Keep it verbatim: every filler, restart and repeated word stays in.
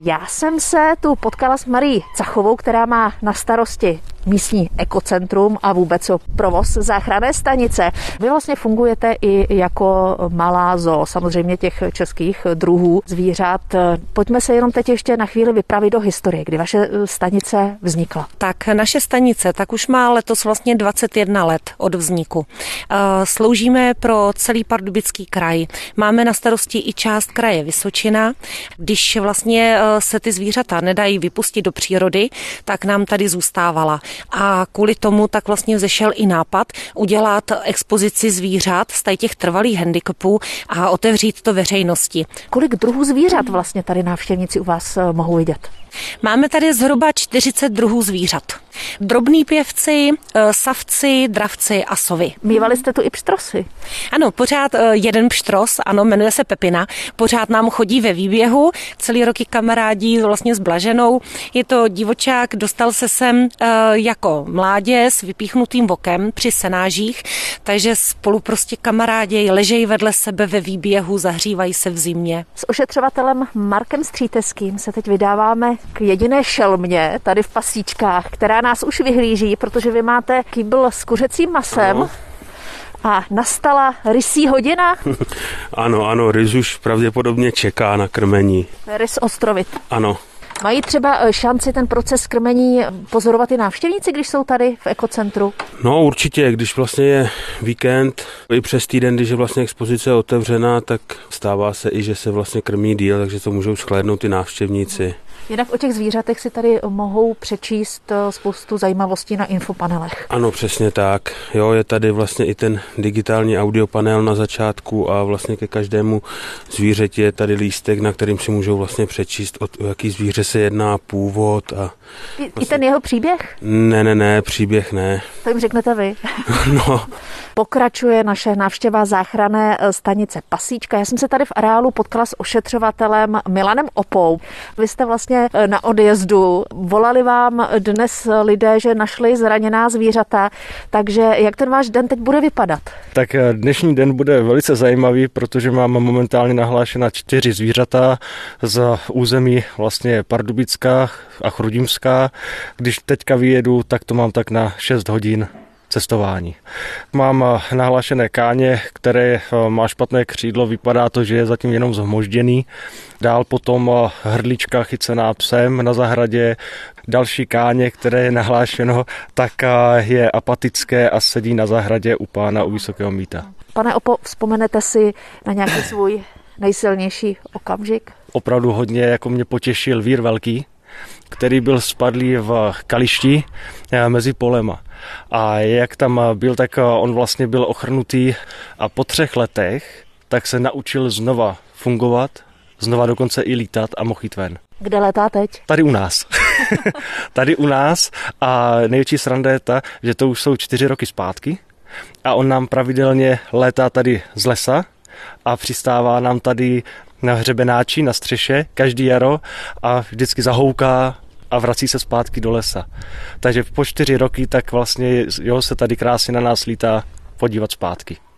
Já jsem se tu potkala s Marií Cachovou, která má na starosti místní ekocentrum a vůbec provoz záchranné stanice. Vy vlastně fungujete i jako malá zoo, samozřejmě těch českých druhů zvířat. Pojďme se jenom teď ještě na chvíli vypravit do historie, kdy vaše stanice vznikla. Tak naše stanice tak už má letos vlastně dvacet jedna let od vzniku. Sloužíme pro celý Pardubický kraj. Máme na starosti i část kraje Vysočina. Když vlastně se ty zvířata nedají vypustit do přírody, tak nám tady zůstávala. A kvůli tomu tak vlastně vzešel i nápad udělat expozici zvířat z těch trvalých handicapů a otevřít to veřejnosti. Kolik druhů zvířat vlastně tady návštěvníci u vás mohou vidět? Máme tady zhruba čtyřicet druhů zvířat. Drobní pěvci, savci, dravci a sovy. Mívali jste tu i pštrosy? Ano, pořád jeden pštros, ano, jmenuje se Pepina. Pořád nám chodí ve výběhu, celý roky kamarádí vlastně s Blaženou. Je to divočák, dostal se sem jako mládě s vypíchnutým vokem při senážích, takže spolu prostě kamarádi ležejí vedle sebe ve výběhu, zahřívají se v zimě. S ošetřovatelem Markem Stříteským se teď vydáváme k jediné šelmě tady v Pasíčkách, která nás už vyhlíží, protože vy máte kýbl s kuřecím masem. Ano. A nastala rysí hodina? Ano, ano, rys už pravděpodobně čeká na krmení. Rys ostrovit. Ano. Mají třeba šanci ten proces krmení pozorovat i návštěvníci, když jsou tady v ekocentru? No určitě, když vlastně je víkend, i přes týden, když je vlastně expozice otevřená, tak stává se i, že se vlastně krmí díl, takže to můžou shlédnout i návštěvníci. Jinak o těch zvířatech si tady mohou přečíst spoustu zajímavostí na infopanelech. Ano, přesně tak. Jo, je tady vlastně i ten digitální audiopanel na začátku a vlastně ke každému zvířeti je tady lístek, na kterým si můžou vlastně přečíst, o jaký zvíře se jedná, původ a... I, vlastně... I ten jeho příběh? Ne, ne, ne, příběh ne. To jim řeknete vy. No. Pokračuje naše návštěva záchranné stanice Pasíčka. Já jsem se tady v areálu potkala s ošetřovatelem Milanem Opou. Vy jste vlastně na odjezdu. Volali vám dnes lidé, že našli zraněná zvířata, takže jak ten váš den teď bude vypadat? Tak dnešní den bude velice zajímavý, protože máme momentálně nahlášena čtyři zvířata z území vlastně Pardubická a Chrudimská. Když teďka vyjedu, tak to mám tak na šest hodin cestování. Mám nahlášené káně, které má špatné křídlo, vypadá to, že je zatím jenom zhmožděný. Dál potom hrdlička chycená psem na zahradě. Další káně, které je nahlášeno, tak je apatické a sedí na zahradě u pána u Vysokého Mýta. Pane Opo, vzpomenete si na nějaký svůj nejsilnější okamžik? Opravdu hodně, jako mě potěšil vír velký, který byl spadlý v kališti mezi polema. A jak tam byl, tak on vlastně byl ochrnutý a po třech letech tak se naučil znova fungovat, znova dokonce i lítat a mohl jít ven. Kde létá teď? Tady u nás. Tady u nás a největší sranda je ta, že to už jsou čtyři roky zpátky a on nám pravidelně létá tady z lesa a přistává nám tady na hřebenáči, na střeše, každý jaro a vždycky zahouká a vrací se zpátky do lesa. Takže po čtyři roky tak vlastně jo, se tady krásně na nás lítá podívat zpátky.